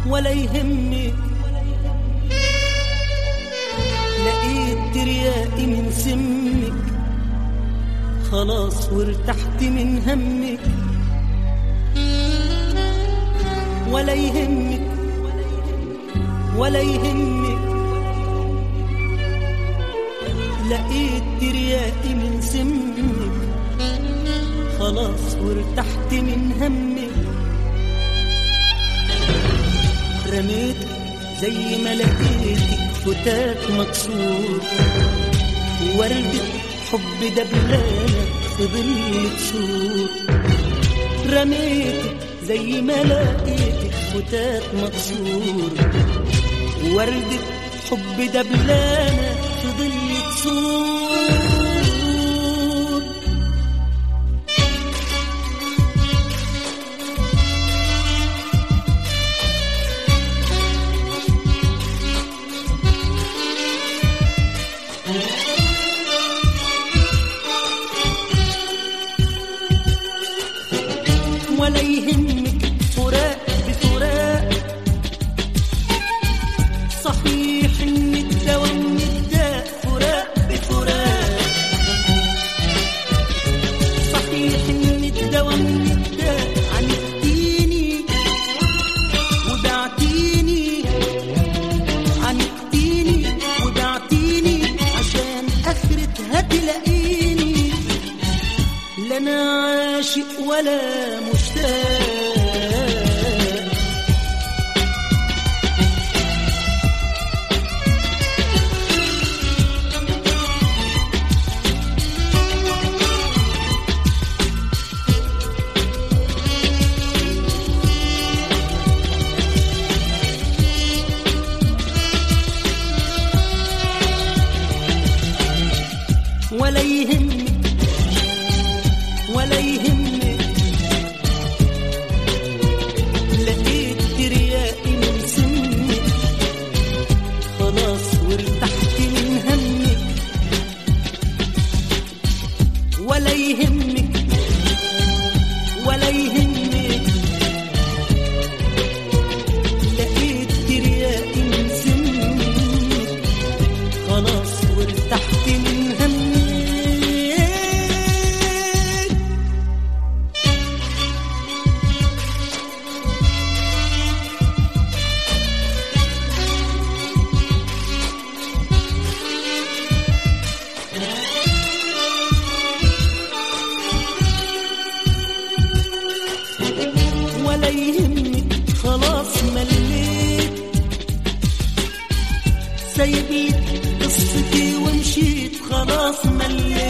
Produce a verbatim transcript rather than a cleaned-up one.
ولا يهمك. لقيت ترياقي من سمك خلاص وارتحت من همك. ولا يهمك ولا يهمك. لقيت ترياقي من سمك خلاص وارتحت من همك. رميت زي ما لقيتك فتات مكسور، ووردة حب دبلانة في ظل كسور. رميتك زي ما لقيتك فتات مكسور، ووردة حب دبلانة في ظل كسور. ولا يهمك فراق بفراق، صحيح ان الدواء من الداء فراق بفراق. صحيح ان الدواء من الداء عنقتيني وبعتيني، عنقتيني وبعتيني عشان اخرتها تلاقيني. لا انا عاشق ولا مشتاق. ولا يهمك ولا يهمك. لقيت ترياقي من سمك خلاص وارتحت من همك. ولا يهمك ولا يهمك. لقيت ترياقي من سمك خلاص وارتحت من همك. ولا يهمك خلاص مليت، سايب لك قصتي ومشيت خلاص مليت.